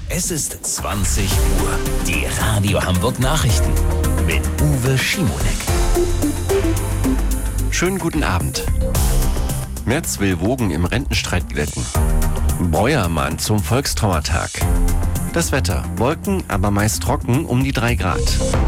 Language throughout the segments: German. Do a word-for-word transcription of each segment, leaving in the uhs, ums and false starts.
Es ist zwanzig Uhr. Die Radio Hamburg Nachrichten mit Uwe Schimonek. Schönen guten Abend. Merz will Wogen im Rentenstreit glätten. Breuer mahnt zum Volkstrauertag. Das Wetter: Wolken, aber meist trocken, um die drei Grad.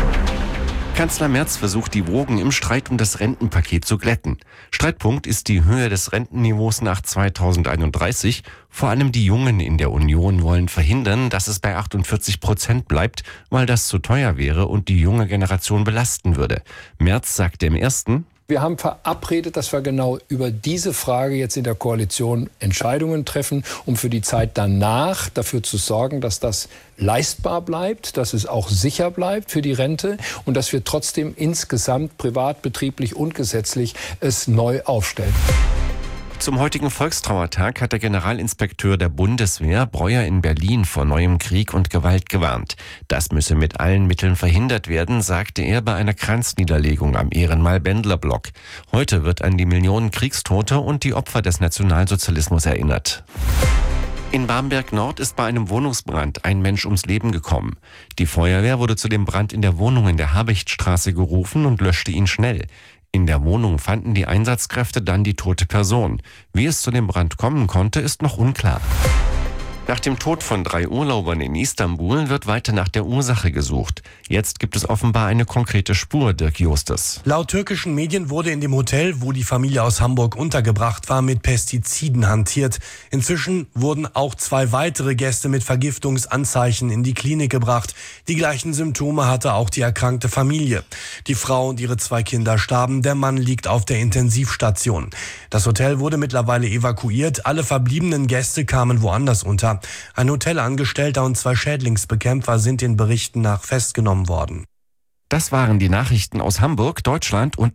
Kanzler Merz versucht, die Wogen im Streit um das Rentenpaket zu glätten. Streitpunkt ist die Höhe des Rentenniveaus nach zweitausendeinunddreißig. Vor allem die Jungen in der Union wollen verhindern, dass es bei achtundvierzig Prozent bleibt, weil das zu teuer wäre und die junge Generation belasten würde. Merz sagte im ersten: Wir haben verabredet, dass wir genau über diese Frage jetzt in der Koalition Entscheidungen treffen, um für die Zeit danach dafür zu sorgen, dass das leistbar bleibt, dass es auch sicher bleibt für die Rente und dass wir trotzdem insgesamt privat, betrieblich und gesetzlich es neu aufstellen. Zum heutigen Volkstrauertag hat der Generalinspekteur der Bundeswehr Breuer in Berlin vor neuem Krieg und Gewalt gewarnt. Das müsse mit allen Mitteln verhindert werden, sagte er bei einer Kranzniederlegung am Ehrenmal-Bendler-Block. Heute wird an die Millionen Kriegstote und die Opfer des Nationalsozialismus erinnert. In Bamberg-Nord ist bei einem Wohnungsbrand ein Mensch ums Leben gekommen. Die Feuerwehr wurde zu dem Brand in der Wohnung in der Habichtstraße gerufen und löschte ihn schnell. In der Wohnung fanden die Einsatzkräfte dann die tote Person. Wie es zu dem Brand kommen konnte, ist noch unklar. Nach dem Tod von drei Urlaubern in Istanbul wird weiter nach der Ursache gesucht. Jetzt gibt es offenbar eine konkrete Spur, Dirk Justus. Laut türkischen Medien wurde in dem Hotel, wo die Familie aus Hamburg untergebracht war, mit Pestiziden hantiert. Inzwischen wurden auch zwei weitere Gäste mit Vergiftungsanzeichen in die Klinik gebracht. Die gleichen Symptome hatte auch die erkrankte Familie. Die Frau und ihre zwei Kinder starben, der Mann liegt auf der Intensivstation. Das Hotel wurde mittlerweile evakuiert, alle verbliebenen Gäste kamen woanders unter. Ein Hotelangestellter und zwei Schädlingsbekämpfer sind den Berichten nach festgenommen worden. Das waren die Nachrichten aus Hamburg, Deutschland und